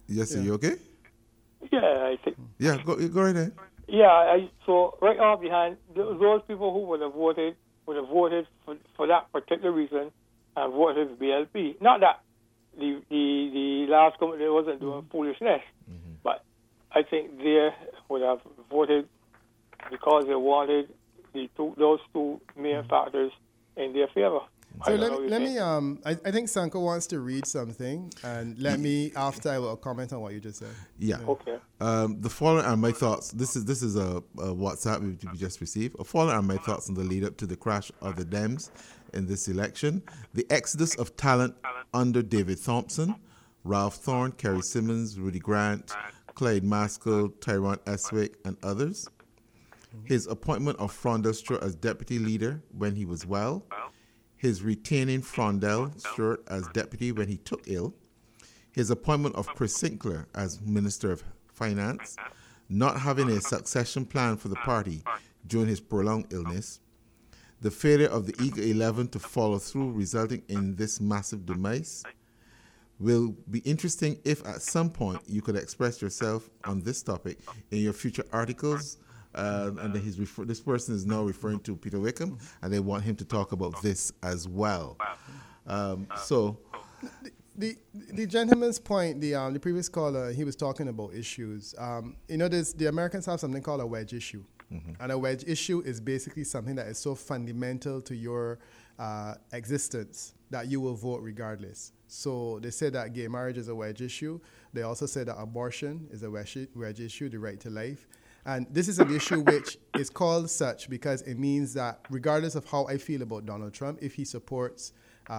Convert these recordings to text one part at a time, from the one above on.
Yes, sir. You okay? Yeah, I think. Yeah, go right ahead. Yeah, so right off behind those people who would have voted for that particular reason and voted for BLP. Not that the last company wasn't doing foolishness, but I think they would have voted because they wanted those two main factors in their favor. So let me I think Sanko wants to read something, and let me after I will comment on what you just said. Yeah. Okay. The following are my thoughts. This is a WhatsApp we just received. The following are my thoughts on the lead up to the crash of the Dems in this election. The exodus of talent under David Thompson, Ralph Thorne, Kerry Simmons, Rudy Grant, Clyde Maskell, Tyrone Eswick, and others. His appointment of Frondell Stewart as deputy leader when he was well. His retaining Frondell Stewart as deputy when he took ill. His appointment of Chris Sinclair as Minister of Finance. Not having a succession plan for the party during his prolonged illness. The failure of the Eager 11 to follow through, resulting in this massive demise. Will be interesting if at some point you could express yourself on this topic in your future articles. And this person is now referring to Peter Wickham, and they want him to talk about this as well. So, the gentleman's point, the previous caller, he was talking about issues. The Americans have something called a wedge issue, and a wedge issue is basically something that is so fundamental to your existence that you will vote regardless. So they say that gay marriage is a wedge issue. They also say that abortion is a wedge issue, the right to life. And this is an issue which is called such because it means that regardless of how I feel about Donald Trump, if he supports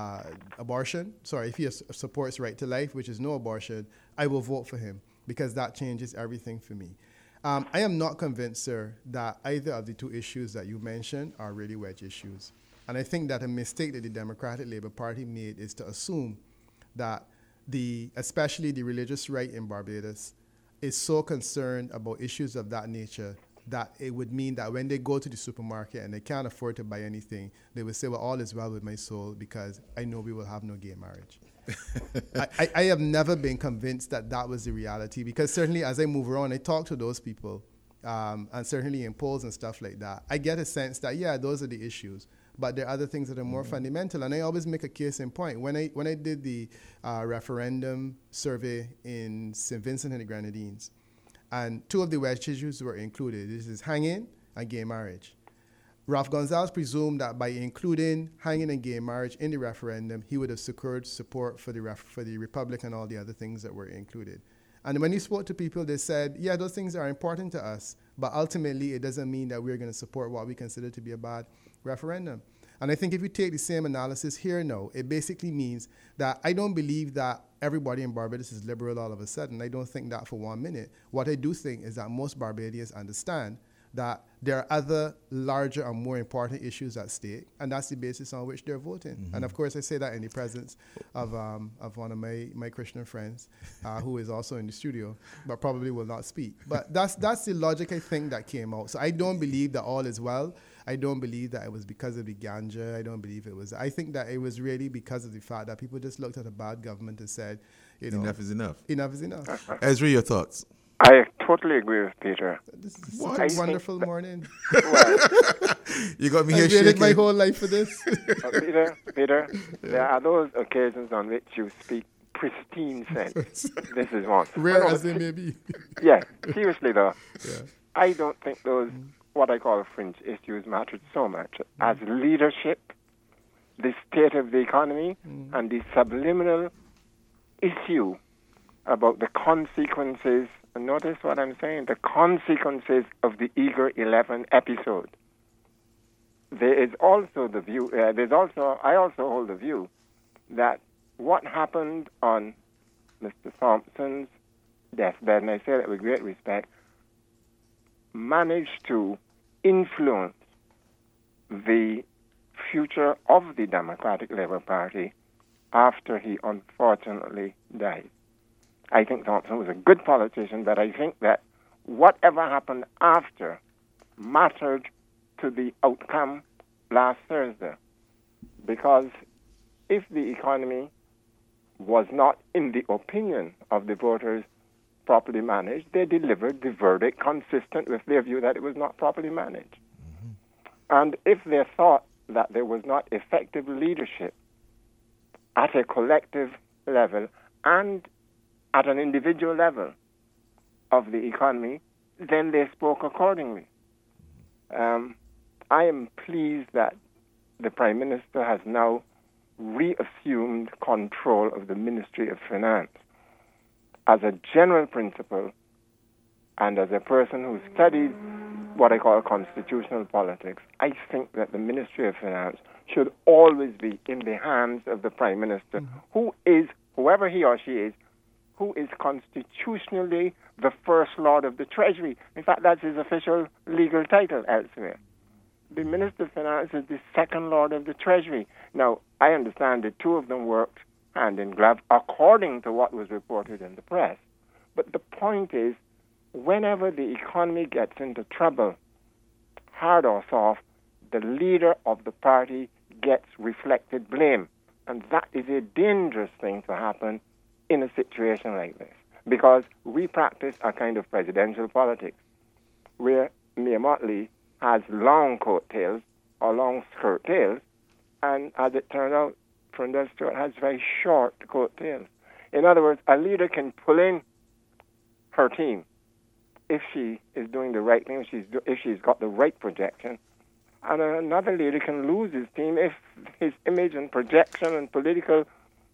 if he supports right to life, which is no abortion, I will vote for him because that changes everything for me. I am not convinced, sir, that either of the two issues that you mentioned are really wedge issues. And I think that a mistake that the Democratic Labour Party made is to assume that especially the religious right in Barbados is so concerned about issues of that nature that it would mean that when they go to the supermarket and they can't afford to buy anything, they will say, well, all is well with my soul because I know we will have no gay marriage. I have never been convinced that was the reality because certainly as I move around, I talk to those people and certainly in polls and stuff like that, I get a sense that, yeah, those are the issues. But there are other things that are more fundamental. And I always make a case in point. When I did the referendum survey in St. Vincent and the Grenadines, and two of the wedge issues were included. This is hanging and gay marriage. Ralph Gonzalez presumed that by including hanging and gay marriage in the referendum, he would have secured support for the Republic and all the other things that were included. And when he spoke to people, they said, yeah, those things are important to us, but ultimately it doesn't mean that we're going to support what we consider to be a bad referendum. And I think if you take the same analysis here now, it basically means that I don't believe that everybody in Barbados is liberal all of a sudden. I don't think that for 1 minute. What I do think is that most Barbadians understand that there are other larger and more important issues at stake, and that's the basis on which they're voting. And of course, I say that in the presence of one of my Christian friends, who is also in the studio, but probably will not speak. But that's the logic I think that came out. So I don't believe that all is well. I don't believe that it was because of the ganja. I think that it was really because of the fact that people just looked at a bad government and said, enough is enough. Enough is enough. Ezra, your thoughts? I totally agree with Peter. This is such a wonderful morning. You got me here I shaking. waited my whole life for this. Peter, there are those occasions on which you speak pristine sense. This is one. Rare as they may be. Yeah, seriously though. Yeah. I don't think those, what I call fringe issues, mattered so much as leadership, the state of the economy, and the subliminal issue about the consequences. Notice what I'm saying, the consequences of the Eager 11 episode. There is also the view, I also hold the view that what happened on Mr. Thompson's deathbed, and I say that with great respect, managed to influence the future of the Democratic Labour Party after he unfortunately died. I think Thompson was a good politician, but I think that whatever happened after mattered to the outcome last Thursday. Because if the economy was not, in the opinion of the voters, properly managed, they delivered the verdict consistent with their view that it was not properly managed. And if they thought that there was not effective leadership at a collective level and at an individual level of the economy, then they spoke accordingly. I am pleased that the Prime Minister has now reassumed control of the Ministry of Finance. As a general principle, and as a person who studied what I call constitutional politics, I think that the Ministry of Finance should always be in the hands of the Prime Minister, who is, whoever he or she is, who is constitutionally the First Lord of the Treasury. In fact, that's his official legal title elsewhere. The Minister of Finance is the Second Lord of the Treasury. Now, I understand the two of them worked hand in glove according to what was reported in the press. But the point is, whenever the economy gets into trouble, hard or soft, the leader of the party gets reflected blame. And that is a dangerous thing to happen in a situation like this, because we practice a kind of presidential politics where Mia Mottley has long coattails or long skirt tails, and as it turned out, Freundel Stuart has very short coattails. In other words, a leader can pull in her team if she is doing the right thing, if she's got the right projection, and another leader can lose his team if his image and projection and political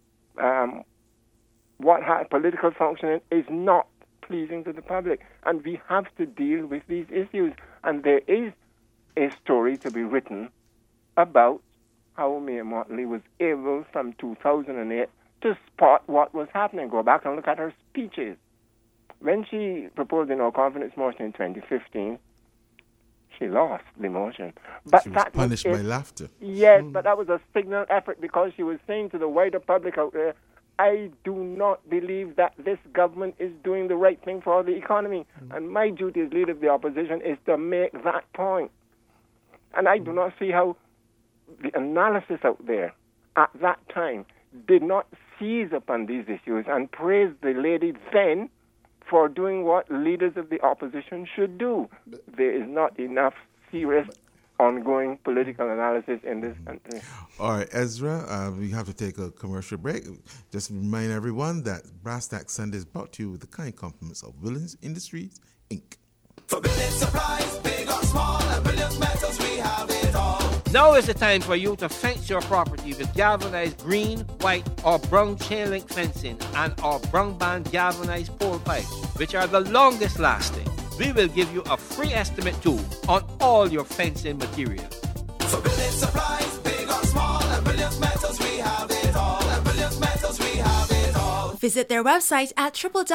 political functioning is not pleasing to the public. And we have to deal with these issues. And there is a story to be written about how Mia Mottley was able, from 2008, to spot what was happening. Go back and look at her speeches. When she proposed the no confidence motion in 2015, she lost the motion. But she was punished by laughter. Yes, but that was a signal effort, because she was saying to the wider public out there, I do not believe that this government is doing the right thing for the economy. And my duty as leader of the opposition is to make that point. And I do not see how the analysis out there at that time did not seize upon these issues and praise the lady then for doing what leaders of the opposition should do. There is not enough serious ongoing political analysis in this country. All right, Ezra, we have to take a commercial break. Just remind everyone that Brass Tack Sunday is brought to you with the kind compliments of Williams Industries, Inc. For building supplies, big or small, and Williams Metals, we have it all. Now is the time for you to fence your property with galvanized green, white, or brown chain link fencing and our brown band galvanized pole pipes, which are the longest lasting. We will give you a free estimate too on all your fencing materials. For building supplies, big or small, and Williams Metals, we have it all. And Williams Metals, we have it all. Visit their website at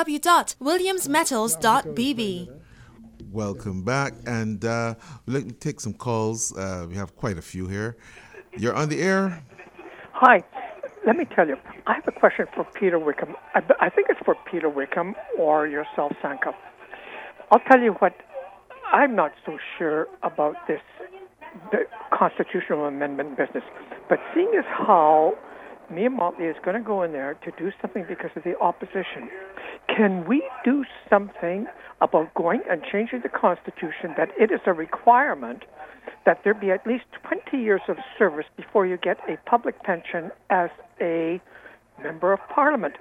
www.williamsmetals.bb. Welcome back, and let me take some calls. We have quite a few here. You're on the air. Hi. Let me tell you, I have a question for Peter Wickham. I think it's for Peter Wickham or yourself, Sanka. I'll tell you what, I'm not so sure about the constitutional amendment business, but seeing as how Mia Mottley is going to go in there to do something because of the opposition, can we do something about going and changing the Constitution that it is a requirement that there be at least 20 years of service before you get a public pension as a member of Parliament?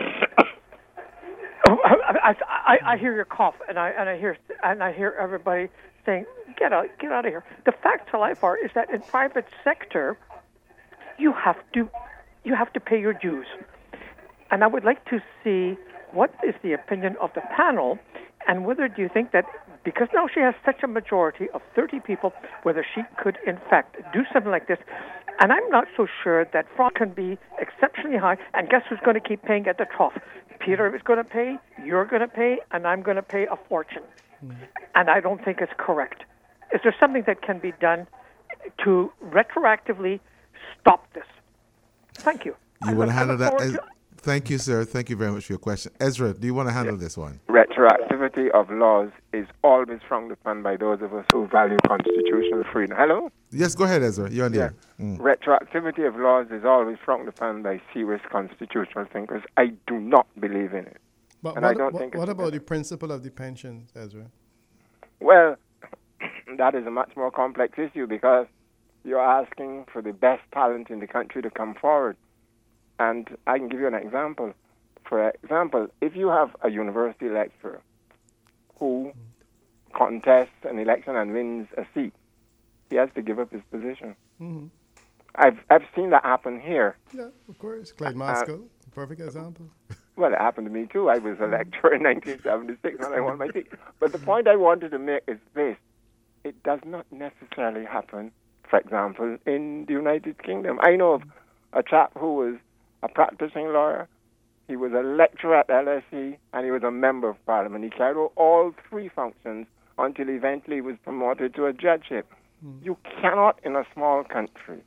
I hear your cough, and I hear everybody saying, "Get out of here." The facts of life are is that in private sector, you have to pay your dues, and I would like to see what is the opinion of the panel, and whether do you think that because now she has such a majority of 30 people, whether she could in fact do something like this. And I'm not so sure that fraud can be exceptionally high. And guess who's going to keep paying at the trough? Peter is going to pay, you're going to pay, and I'm going to pay a fortune. And I don't think it's correct. Is there something that can be done to retroactively stop this? Thank you. You want to handle that? Thank you, sir. Thank you very much for your question. Ezra, do you want to handle this one? Retroactivity of laws is always frowned upon by those of us who value constitutional freedom. Hello? Yes, go ahead, Ezra. You're on the air. Retroactivity of laws is always frowned upon by serious constitutional thinkers. I do not believe in it. But And I don't think what it's about the principle of the pensions, Ezra? Well, that is a much more complex issue because you're asking for the best talent in the country to come forward. And I can give you an example. For example, if you have a university lecturer who contests an election and wins a seat, he has to give up his position. Mm-hmm. I've seen that happen here. Yeah, of course. Clyde Moscow, perfect example. Well, it happened to me too. I was a lecturer in 1976 when I won my seat. But the point I wanted to make is this. It does not necessarily happen, for example, in the United Kingdom. I know of a chap who was a practicing lawyer. He was a lecturer at LSE, and he was a member of Parliament. He carried out all three functions until eventually he was promoted to a judgeship. You cannot, in a small country,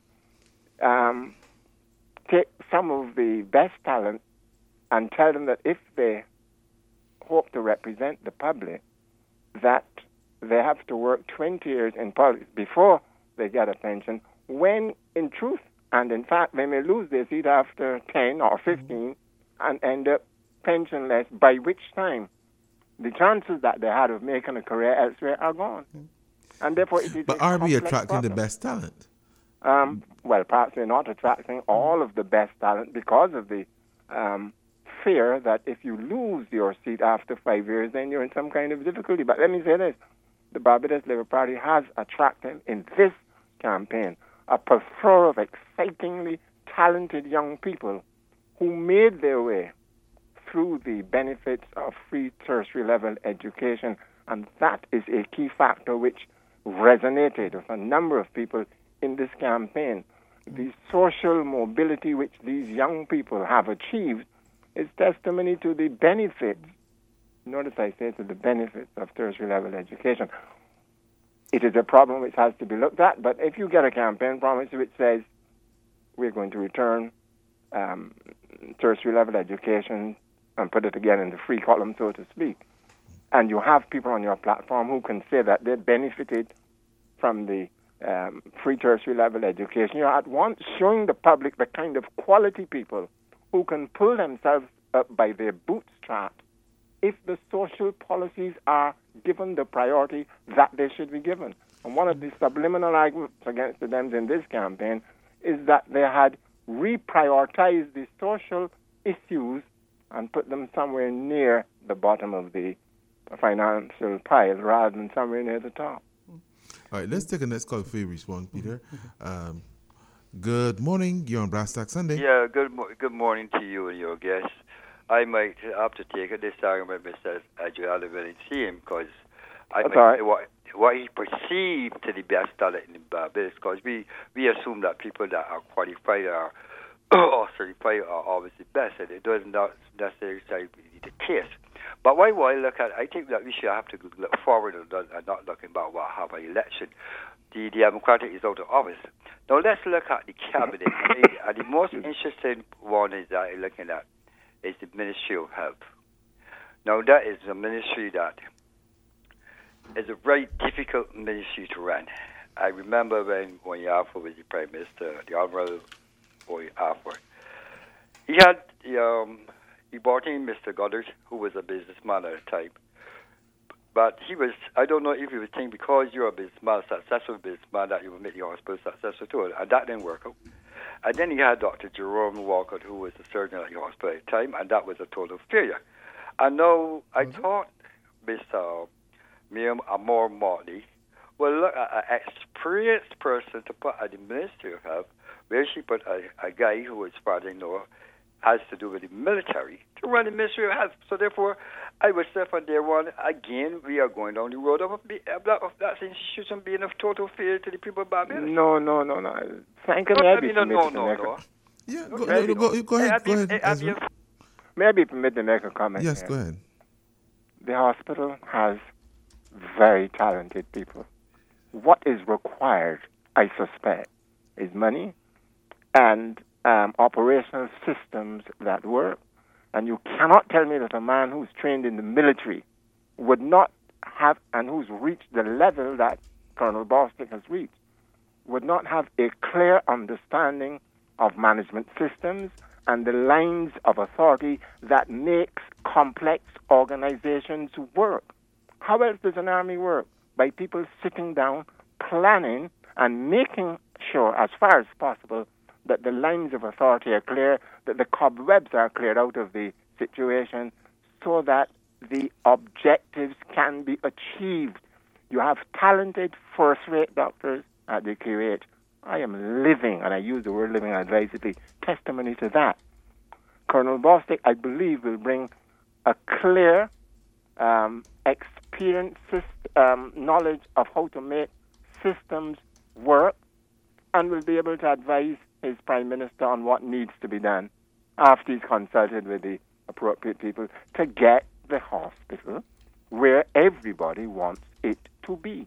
take some of the best talent and tell them that if they hope to represent the public, that they have to work 20 years in politics before they get a pension, when in truth and in fact they may lose their seat after 10 or 15 and end up pensionless, by which time the chances that they had of making a career elsewhere are gone. And therefore it is But a are we complex attracting the problem. best talent? Well, perhaps we're not attracting all of the best talent because of the fear that if you lose your seat after 5 years, then you're in some kind of difficulty. But let me say this. The Barbados Labour Party has attracted in this campaign a plethora of excitingly talented young people who made their way through the benefits of free tertiary level education. And that is a key factor which resonated with a number of people in this campaign. The social mobility which these young people have achieved is testimony to the benefits, notice I say to the benefits of tertiary level education. It is a problem which has to be looked at, but if you get a campaign promise which says we're going to return tertiary level education and put it again in the free column, so to speak, and you have people on your platform who can say that they benefited from the free tertiary level education, you're at once showing the public the kind of quality people who can pull themselves up by their bootstraps if the social policies are given the priority that they should be given. And one of the subliminal arguments against the Dems in this campaign is that they had reprioritized the social issues and put them somewhere near the bottom of the financial pile rather than somewhere near the top. All right, let's take a next call before you respond, Peter. Good morning. You're on Brass Tack Sunday. Yeah, good morning to you and your guests. I might have to take this argument, Mr. Adriano, when I see him, because I might say what he perceived to the best talent in Barbados, because we assume that people that are qualified or certified are always the best, and it doesn't necessarily be the case. But why I look at, I think that we should have to look forward and not looking about what happened election. The Democratic is out of office. Now let's look at the cabinet. And the most interesting one is that I'm looking at is the Ministry of Health. Now that is a ministry that is a very difficult ministry to run. I remember when Yaffa was the Prime Minister, the Honorable Boy Yaffa. He brought in Mr. Goddard, who was a businessman at the time. But I don't know if he was thinking because you're a businessman, successful businessman, that you will make the hospital successful too. And that didn't work out. And then he had Dr. Jerome Walcott, who was the surgeon at the hospital at the time, and that was a total failure. And now I thought Mr. Miriam Amor Motley will look at an experienced person to put at the Ministry of Health, where she put a guy who, as far as I know, has to do with the military to run the Ministry of Health. So therefore, I would say from day one, again, we are going down the road of that institution being a total failure to the people of Barbados. No. Thank you. No. Yeah, go ahead. May I be permitted to make a comment? Yes, here? go ahead. The hospital has very talented people. What is required, I suspect, is money and operational systems that work. And you cannot tell me that a man who's trained in the military would not have, and who's reached the level that Colonel Bostick has reached, would not have a clear understanding of management systems and the lines of authority that makes complex organizations work. How else does an army work? By people sitting down, planning, and making sure, as far as possible, that the lines of authority are clear, that the cobwebs are cleared out of the situation, so that the objectives can be achieved. You have talented first-rate doctors at the QH. I am living, and I use the word living advisedly, testimony to that. Colonel Bostic, I believe, will bring a clear experience, knowledge of how to make systems work, and will be able to advise his Prime Minister on what needs to be done after he's consulted with the appropriate people to get the hospital where everybody wants it to be.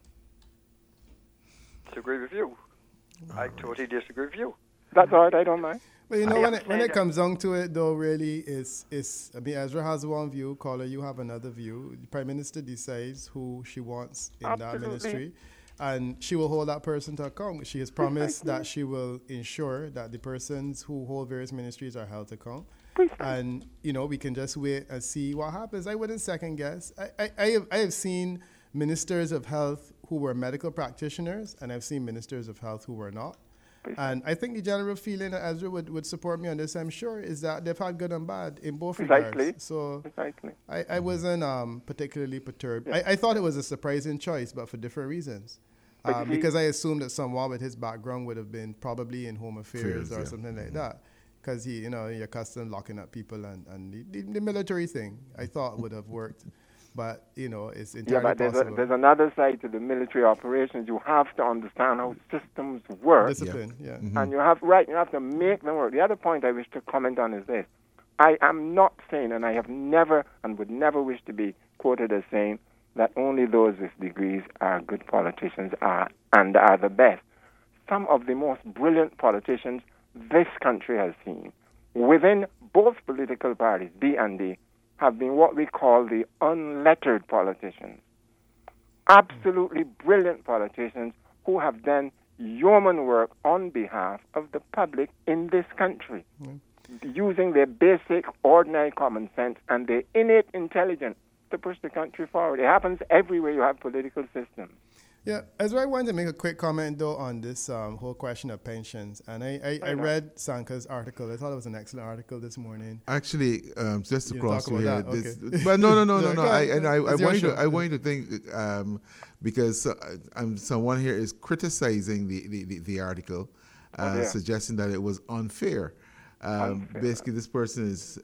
Disagree with you. I totally disagree with you. That's all right, I don't mind. But when it comes down to it, though, really, I mean, Ezra has one view, Caller, you have another view. The Prime Minister decides who she wants in that ministry, and she will hold that person to account. She has promised that she will ensure that the persons who hold various ministries are held to account. And, we can just wait and see what happens. I wouldn't second guess. I have seen ministers of health who were medical practitioners, and I've seen ministers of health who were not. And I think the general feeling that Ezra would support me on this, I'm sure, is that they've had good and bad in both regards. So I wasn't particularly perturbed. I thought it was a surprising choice, but for different reasons. Because I assumed that someone with his background would have been probably in Home Affairs or something like that. Because you're accustomed locking up people, and the military thing I thought would have worked. But, it's entirely possible. There's another side to the military operations. You have to understand how systems work. Discipline, yeah. Mm-hmm. And you have to make them work. The other point I wish to comment on is this. I am not saying, and I have never and would never wish to be quoted as saying, that only those with degrees are good politicians and are the best. Some of the most brilliant politicians this country has seen within both political parties, B and D, have been what we call the unlettered politicians. Absolutely brilliant politicians who have done yeoman work on behalf of the public in this country, using their basic, ordinary common sense and their innate intelligence to push the country forward. It happens everywhere you have political systems. Yeah, Ezra, I wanted to make a quick comment, though, on this whole question of pensions. And I read Sanka's article. I thought it was an excellent article this morning. Actually, just to cross you here. Okay. But no. I want you to think, because someone here is criticizing the article, suggesting that it was unfair. Basically, this person is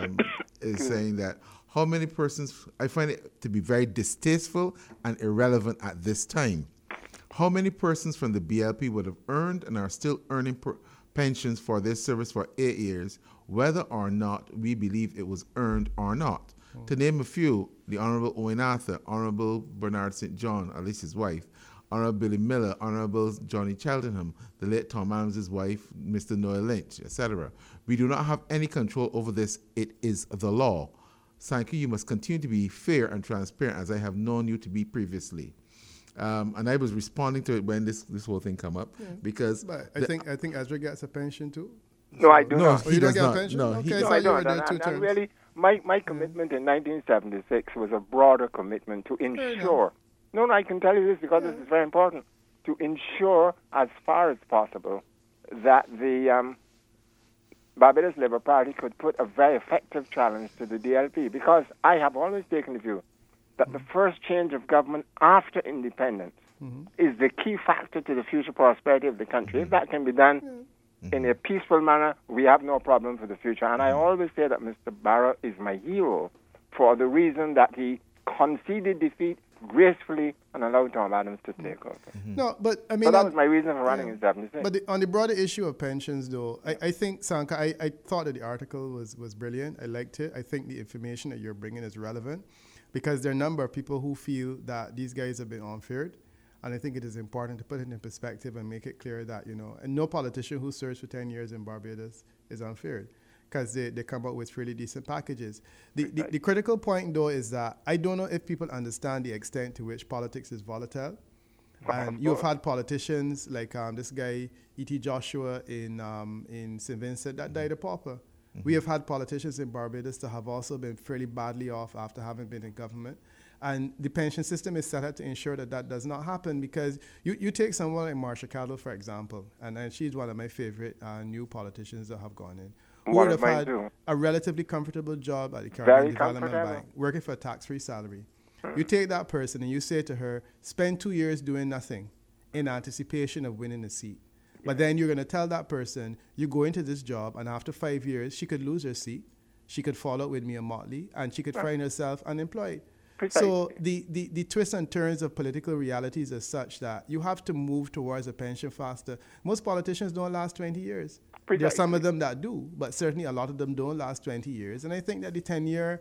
saying that how many persons, I find it to be very distasteful and irrelevant at this time. How many persons from the BLP would have earned and are still earning pensions for their service for 8 years, whether or not we believe it was earned or not? To name a few, the Honorable Owen Arthur, Honorable Bernard St. John, at least his wife, Honorable Billy Miller, Honorable Johnny Cheltenham, the late Tom Adams' wife, Mr. Noel Lynch, etc. We do not have any control over this. It is the law. Sankey, you must continue to be fair and transparent as I have known you to be previously. And I was responding to it when this whole thing come up because but I think Ezra gets a pension too. No, I do not. He does not. Get a pension? No, okay, I don't. And really, my commitment in 1976 was a broader commitment to ensure. No, I can tell you this because this is very important. To ensure, as far as possible, that the Barbados Labour Party could put a very effective challenge to the DLP, because I have always taken the view that the first change of government after independence is the key factor to the future prosperity of the country. If that can be done in a peaceful manner, we have no problem for the future. And I always say that Mr. Barrow is my hero for the reason that he conceded defeat gracefully and allowed Tom Adams to take over. No, but I mean... So that was my reason for running in 76. But on the broader issue of pensions, though, I think, Sanka, I thought that the article was brilliant. I liked it. I think the information that you're bringing is relevant because there are a number of people who feel that these guys have been unfaired. And I think it is important to put it in perspective and make it clear that, and no politician who serves for 10 years in Barbados is unfaired, because they come up with really decent packages. The critical point, though, is that I don't know if people understand the extent to which politics is volatile. And you've had politicians like this guy, E.T. Joshua in St. Vincent, that died a pauper. We have had politicians in Barbados that have also been fairly badly off after having been in government. And the pension system is set up to ensure that that does not happen, because you take someone like Marsha Cattle, for example, and she's one of my favorite new politicians that have gone in, who would have had a relatively comfortable job at the Caribbean Development Bank, working for a tax-free salary. You take that person and you say to her, spend 2 years doing nothing in anticipation of winning a seat. But then you're going to tell that person, you go into this job, and after 5 years, she could lose her seat, she could fall out with Mia Motley, and she could find herself unemployed. Precisely. So the twists and turns of political realities are such that you have to move towards a pension faster. Most politicians don't last 20 years. Precisely. There are some of them that do, but certainly a lot of them don't last 20 years. And I think that the 10-year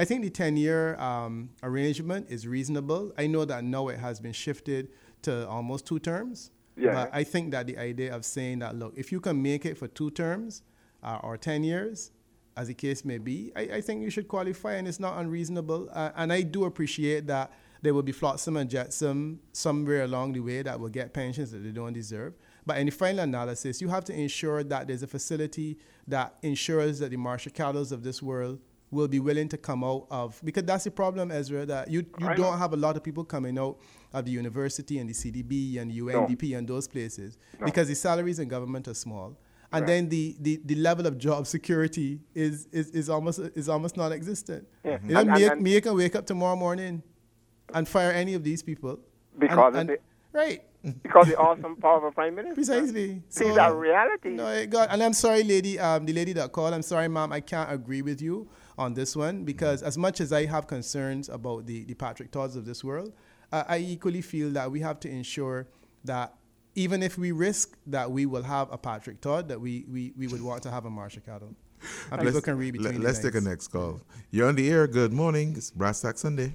arrangement is reasonable. I know that now it has been shifted to almost 2 terms. Yeah. But I think that the idea of saying that, look, if you can make it for 2 terms or 10 years, as the case may be, I think you should qualify, and it's not unreasonable. And I do appreciate that there will be flotsam and jetsam somewhere along the way that will get pensions that they don't deserve. But in the final analysis, you have to ensure that there's a facility that ensures that the Marsha Cattles of this world will be willing to come out of, because that's the problem, Ezra, that you don't have a lot of people coming out of the university and the CDB and the UNDP and those places because the salaries in government are small. And then the level of job security is almost non-existent. Yeah. You know, Mia can wake up tomorrow morning and fire any of these people. Because the awesome, powerful prime minister. Precisely. So, these are reality. No, and I'm sorry, lady, the lady that called, I'm sorry, ma'am, I can't agree with you on this one, because as much as I have concerns about the Patrick Todds of this world, I equally feel that we have to ensure that even if we risk that we will have a Patrick Todd, that we would want to have a Marsha Cattle. And people can read between Let's take a next call. You're on the air. Good morning. It's Brass Tack Sunday.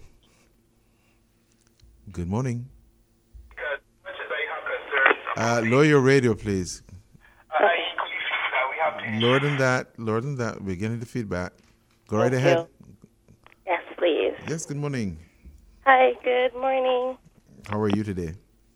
Good morning. Lower your radio, please. Lower than that. We're getting the feedback. Go right ahead. Yes, please. Yes, good morning. Hi, good morning. How are you today?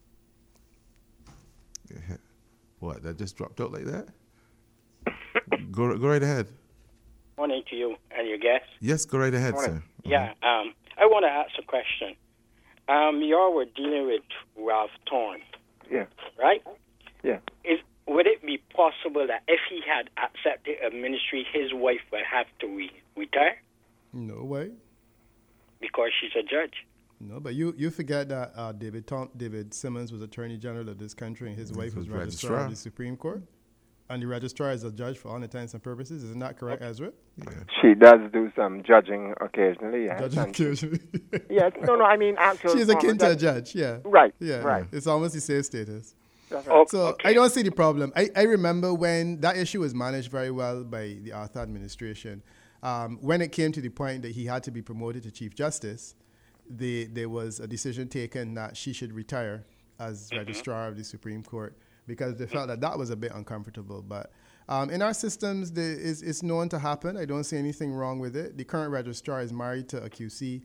What, that just dropped out like that? Go right ahead. Morning to you and your guest. Yes, go right ahead, sir. Yeah, I want to ask a question. You all were dealing with Ralph Thorne. Yeah. Right? Yeah. Would it be possible that if he had accepted a ministry, his wife would have to retire? No way. Because she's a judge. No, but you forget that David Simmons was Attorney General of this country, and his wife was Registrar of the Supreme Court. And the Registrar is a judge for all intents and purposes. Isn't that correct, Ezra? Yeah. She does do some judging occasionally. Yes. Judging occasionally. Yes. No, I mean, actually. She's akin to a judge, yeah. Right. Yeah. Right. It's almost the same status. That's right. So I don't see the problem. I remember when that issue was managed very well by the Arthur administration. When it came to the point that he had to be promoted to Chief Justice, there was a decision taken that she should retire as Registrar of the Supreme Court, because they felt that was a bit uncomfortable. But in our systems, it's known to happen. I don't see anything wrong with it. The current registrar is married to a QC.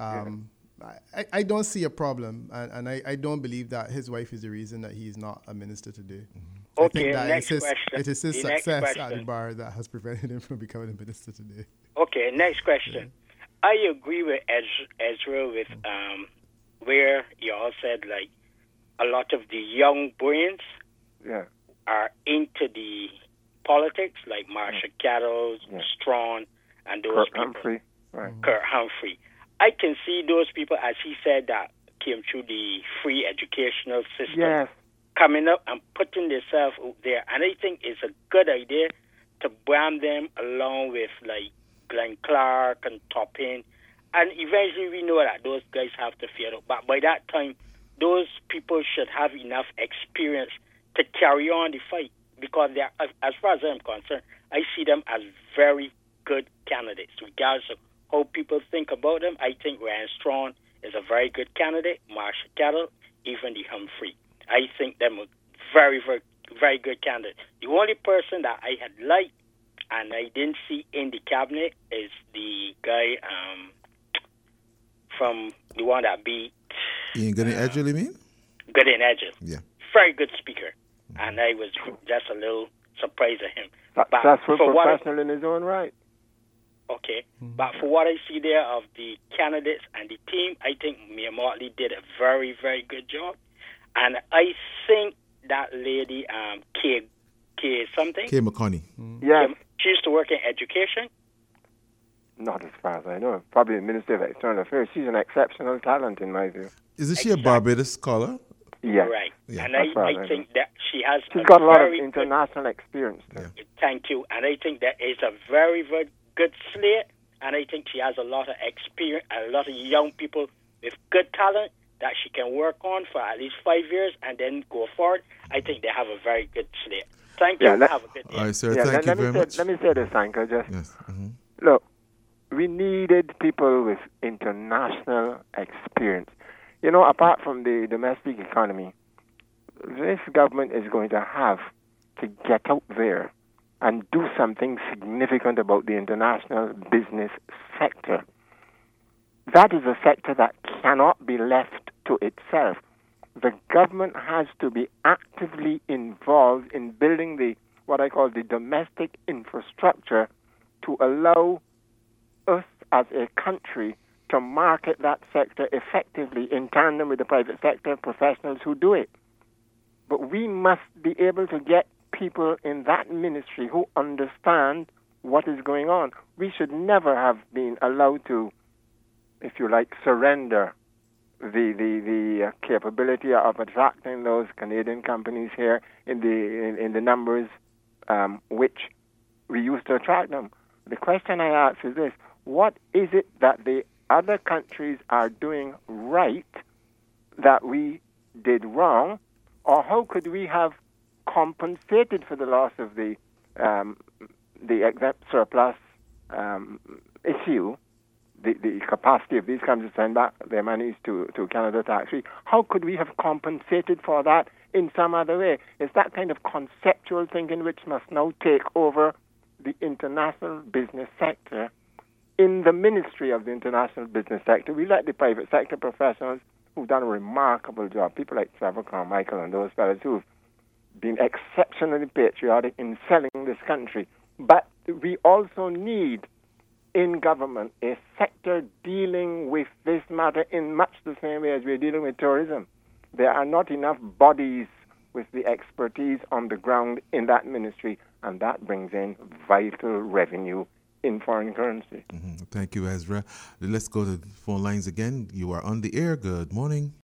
I don't see a problem, and I don't believe that his wife is the reason that he's not a minister today. Okay, I think that next question. It is his success at the bar that has prevented him from becoming a minister today. Okay, next question. I agree with Ezra with where you all said, like, a lot of the young brains are into the politics, like Marsha Cattle, Strawn, and those Kurt people. Humphrey. Right. Kurt Humphrey. I can see those people, as he said, that came through the free educational system, coming up and putting themselves out there. And I think it's a good idea to brand them along with, like, Glenn Clark and Toppin. And eventually we know that those guys have to fade out. But by that time, those people should have enough experience to carry on the fight, because they are, as far as I'm concerned, I see them as very good candidates. Regardless of how people think about them, I think Ryan Strawn is a very good candidate, Marsha Cattle, even the Humphrey. I think them a very, very, very good candidate. The only person that I had liked and I didn't see in the cabinet is the guy from the one that beat Ian Gooding-Edgell, you mean? Gooding-Edgell. Yeah. Very good speaker. And I was just a little surprising him. That's for professional in his own right. Okay, but for what I see there of the candidates and the team, I think Mia Motley did a very, very good job. And I think that lady, Kay something? Kay McConney. Yes. She used to work in education. Not as far as I know. Probably the Minister of External Affairs. She's an exceptional talent, in my view. Isn't she a Barbados scholar? Yeah. Right. Yeah. And I think that she has She's got a lot of international experience. Thank you. And I think that is a very, very good slate. And I think she has a lot of experience, a lot of young people with good talent that she can work on for at least 5 years and then go forward. I think they have a very good slate. Thank you. Have a good day. All right, sir. Thank you very much. Let me say this, Sanka. Yes. Mm-hmm. Look, we needed people with international experience. You know, apart from the domestic economy, this government is going to have to get out there and do something significant about the international business sector. That is a sector that cannot be left to itself. The government has to be actively involved in building what I call the domestic infrastructure to allow us as a country to market that sector effectively in tandem with the private sector professionals who do it. But we must be able to get people in that ministry who understand what is going on. We should never have been allowed to, if you like, surrender the capability of attracting those Canadian companies here in the numbers which we used to attract them. The question I ask is this: what is it that the other countries are doing right that we did wrong, or how could we have compensated for the loss of the exempt surplus issue, the capacity of these countries to send back their monies to Canada tax-free? How could we have compensated for that in some other way? It's that kind of conceptual thinking which must now take over the international business sector. In the Ministry of the International Business Sector, we let the private sector professionals who've done a remarkable job, people like Trevor Carmichael and those fellows who've been exceptionally patriotic in selling this country. But we also need in government a sector dealing with this matter in much the same way as we're dealing with tourism. There are not enough bodies with the expertise on the ground in that ministry, and that brings in vital revenue in foreign currency. Mm-hmm. Thank you, Ezra. Let's go to the phone lines again. You are on the air. Good morning.